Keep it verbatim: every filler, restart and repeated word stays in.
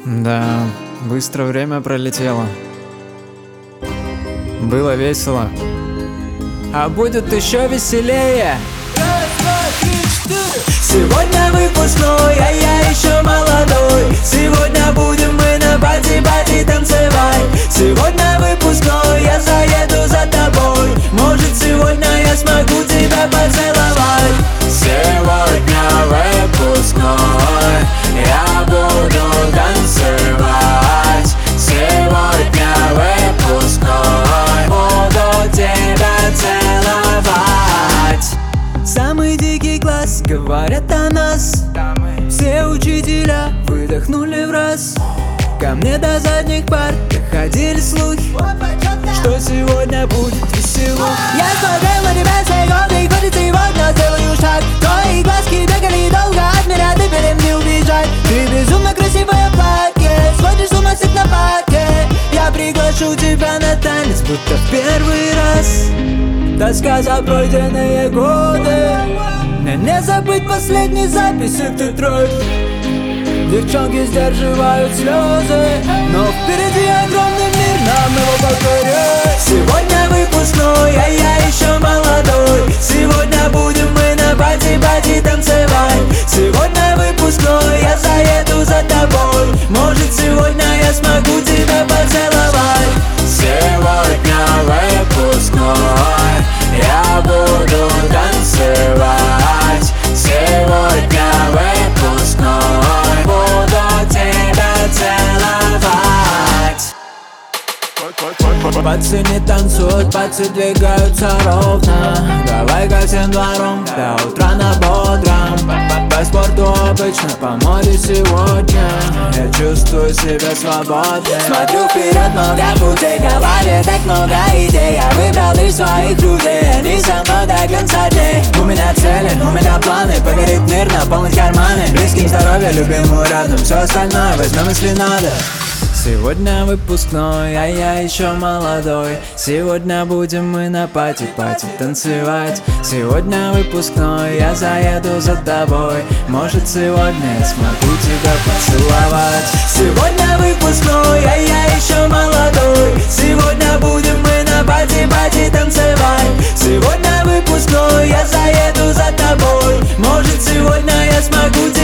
Да, быстро время пролетело. Было весело. А будет еще веселее. Раз, два, три, четыре. Сегодня выпускной, а я еще молодой. Сегодня будем мы на пати-пати танцевать. Сегодня выпускной, я заеду за тобой. Может, сегодня я смогу тебя поцеловать. Сегодня выпускной, я буду танцевать. Сегодня выпускной, буду тебя целовать. Самый дикий класс, говорят о нас. Все учителя выдохнули в раз. Ко мне до задних пар доходили слухи, что сегодня будет весело. Я смотрел на тебя все годы, и хоть сегодня сделаю шаг. Твои глазки бегали долго, от меня ты перед не убежать. Ты безумно красивое платье, сводишь с ума всех на парке. Я приглашу тебя на танец, будто в первый раз. Тоска за пройденные годы, мне не забыть последней записи в тетрадь. Девчонки сдерживают слезы, но впереди огромный мир, нам его покорять. Сегодня выпускной, а я еще молодой. Сегодня будем мы на пати-пати танцевать. Сегодня выпускной, я заеду за тобой. Может, сегодня я смогу тебя поцеловать. Сегодня выпускной, я буду танцевать. Сегодня выпускной, буду тебя целовать. Пацы не танцуют, пацы двигаются ровно. Давай-ка всем двором, до утра на бодром. По спорту обычно, по моде сегодня. Я чувствую себя свободным. Смотрю вперед, много путей, в голове так много идей. Я выбрал лишь своих людей, они со мной до конца дней. У меня цели, у меня планы, погорит мир, наполнить карманы. Близким здоровье, любимому рядом, все остальное возьмем, если надо. Сегодня выпускной, а я еще молодой. Сегодня будем мы на пати-пати танцевать. Сегодня выпускной, я заеду за тобой. Может, сегодня я смогу тебя поцеловать. Сегодня выпускной, а я еще молодой. Сегодня будем мы на пати-пати танцевать. Сегодня выпускной, я заеду за тобой. Может, сегодня я смогу